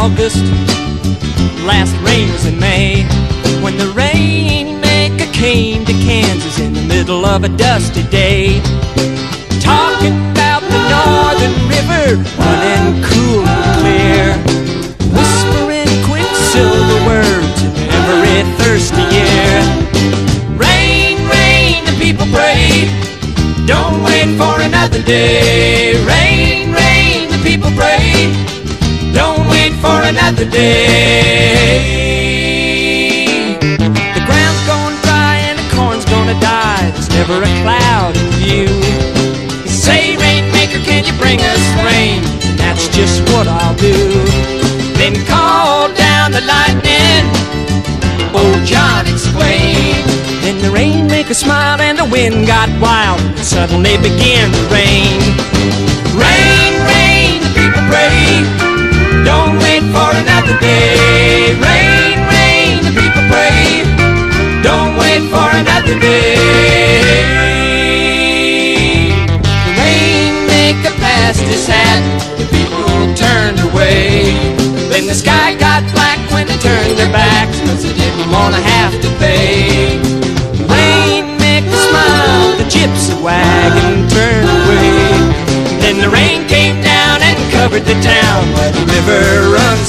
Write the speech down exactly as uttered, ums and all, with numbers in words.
August, last rain was in May, when the rainmaker came to Kansas in the middle of a dusty day, talking about the northern river running cool and clear, whispering quicksilver words in every thirsty year. Rain, rain, the people prayed, don't wait for another day. Rain, rain, the people prayed, don't wait for another day. The ground's going dry and the corn's gonna die, there's never a cloud in view. You say, rainmaker, can you bring us rain? And that's just what I'll do. Then call down the lightning, old John exclaimed. Then the rainmaker smiled and the wind got wild, and suddenly began to rain. Rain, rain, the people prayed, don't wait for another day. Rain, rain, the people prayed, don't wait for another day. The rainmaker passed his hat, the people turned away. Then the sky got black when they turned their backs, 'cause they didn't want to have to pay. The rainmaker smiled, the gypsy wagon turned away. Then the rain came down and covered the town where the river runs